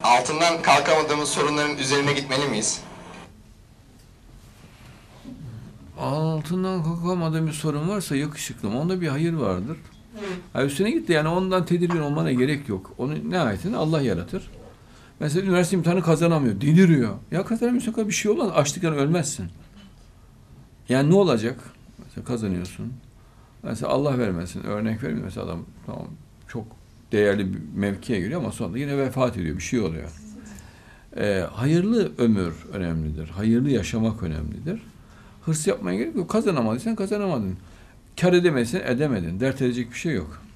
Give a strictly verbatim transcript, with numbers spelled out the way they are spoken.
altından kalkamadığımız sorunların üzerine gitmeli miyiz? Altından kalkamadığın bir sorun varsa yakışıklım. Onda bir hayır vardır. Ha, üstüne gitti yani ondan tedirgin olmana gerek yok. Onun nihayetinde Allah yaratır. Mesela üniversite imtihanı kazanamıyor. Deliriyor. Ya kazanamıyorsan bir şey olmaz. Açlıktan ölmezsin. Yani ne olacak? Mesela kazanıyorsun. Mesela Allah vermesin. Örnek vermiyor. Mesela adam tamam çok değerli bir mevkiye giriyor ama sonra yine vefat ediyor. Bir şey oluyor. Ee, hayırlı ömür önemlidir. Hayırlı yaşamak önemlidir. Hırs yapmaya gerek yok. Kazanamadıysan kazanamadın. Kar edemezsen edemedin. Dert edecek bir şey yok.